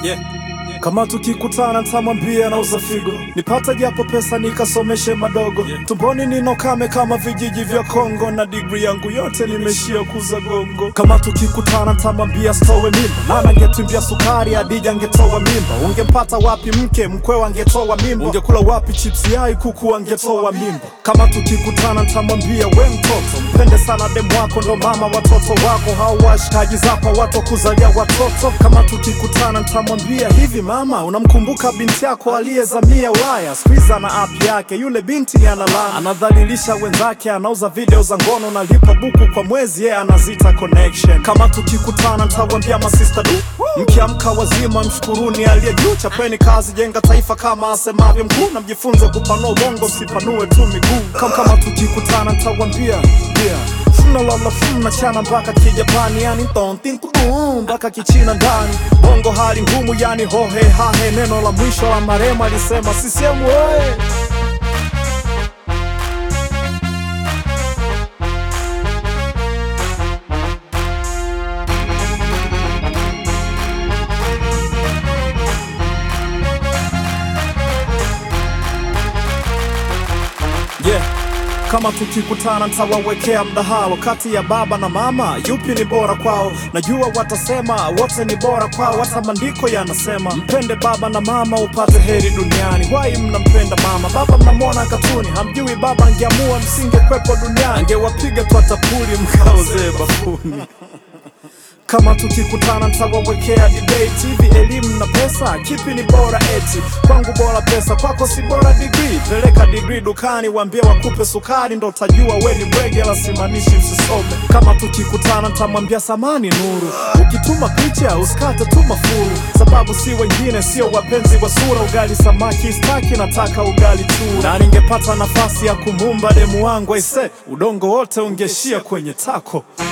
Yeah. Kama tukikutana nitamwambia nauza figo, nipata japo pesa nikasomeshe madogo. Tumboni ninokame kama vijiji vya Kongo, na degree yangu yote nimeshia kuza gongo. Kama tukikutana nitamwambia stowe mimba, maana angetumbia sukari Adija angetoa mimba. Ungempata wapi mke mkwewa angetoa mimba, ungekula wapi chips yai kuku angetoa mimba. Kama tukikutana nitamwambia we mtoto, mpende sana demu wako ndo mama watoto wako, hao washikaji zako watu kuzalia watoto. Kama tukikutana nitamwambia hivi mama, unamkumbuka binti yako aliyezamia Ulaya? Squeeze na app yake, yule binti ni analana, anadhalilisha wenzake, anauza video za ngono, na lipa buku kwa mwezi, yeye anazita connection. Kama tukikutana nitamwambia masista du, mkiamka wazima mshukuruni aliye juu, chapeni kazi jenga taifa kama asemavyo mkuu, na mjifunze kupanua ubongo msipanue tu miguu. Kama tukikutana nitamwambia nalala funa chana mpaka kijapani, yani tontin tudum mpaka kichina ndani. Bongo hali ngumu yani hohe hahe, neno la mwisho la marema alisema CCM oye. Yeah. Kama tukikutana nitawawekea mdahalo kati ya baba na mama, yupi ni bora kwao? Najua watasema wote ni bora kwao, hata maandiko yanasema mpende baba na mama upate heri duniani. Why mnampenda mama? Baba mnamwona katuni, hamjui baba angeamua msingekwepo duniani, angewapiga kwa tapuli mkaozee bafuni. Kama tukikutana nitawawekea debate, hivi elimu na pesa kipi ni bora eti? Kwangu bora pesa, kwako si bora degree. Peleka degree dukani waambie wakupe sukari, ndo utajua we ni bwege, la simanishi msisome. Kama tukikutana nitamwambia samani nuru, ukituma picha usikate tu mafuru, sababu si wengine sio wapenzi wa sura. Ugali samaki staki, nataka ugali tu, na ningepata nafasi ya kumumba demu wangu aise, udongo wote ungeshia kwenye tako.